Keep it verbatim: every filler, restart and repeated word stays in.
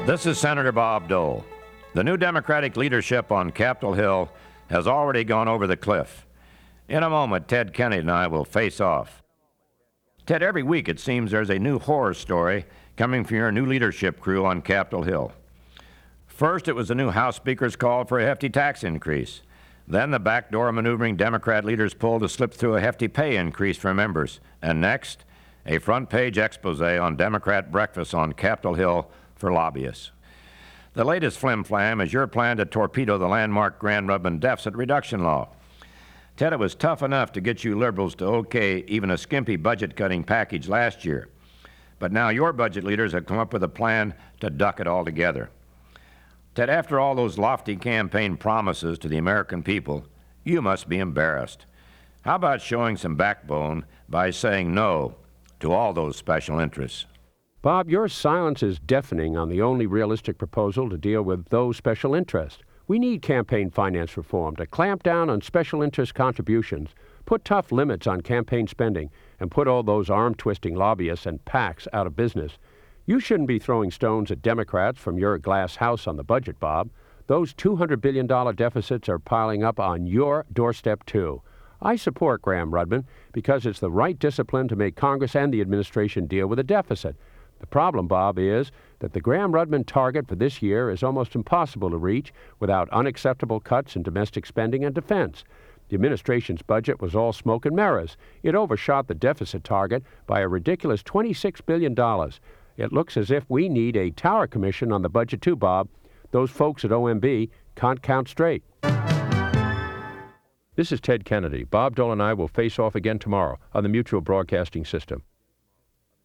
This is Senator Bob Dole. The new Democratic leadership on Capitol Hill has already gone over the cliff. In a moment, Ted Kennedy and I will face off. Ted, every week it seems there's a new horror story coming from your new leadership crew on Capitol Hill. First, it was the new House Speaker's call for a hefty tax increase. Then the backdoor maneuvering Democrat leaders pulled to slip through a hefty pay increase for members. And next, a front-page expose on Democrat breakfast on Capitol Hill for lobbyists. The latest flim-flam is your plan to torpedo the landmark Gramm-Rudman deficit reduction law. Ted, it was tough enough to get you liberals to okay even a skimpy budget-cutting package last year. But now your budget leaders have come up with a plan to duck it altogether. Ted, after all those lofty campaign promises to the American people, you must be embarrassed. How about showing some backbone by saying no to all those special interests? Bob, your silence is deafening on the only realistic proposal to deal with those special interests. We need campaign finance reform to clamp down on special interest contributions, put tough limits on campaign spending, and put all those arm-twisting lobbyists and PACs out of business. You shouldn't be throwing stones at Democrats from your glass house on the budget, Bob. Those two hundred billion dollars deficits are piling up on your doorstep, too. I support Gramm-Rudman because it's the right discipline to make Congress and the administration deal with a deficit. The problem, Bob, is that the Gramm-Rudman target for this year is almost impossible to reach without unacceptable cuts in domestic spending and defense. The administration's budget was all smoke and mirrors. It overshot the deficit target by a ridiculous twenty-six billion dollars. It looks as if we need a Tower Commission on the budget too, Bob. Those folks at O M B can't count straight. This is Ted Kennedy. Bob Dole and I will face off again tomorrow on the Mutual Broadcasting System.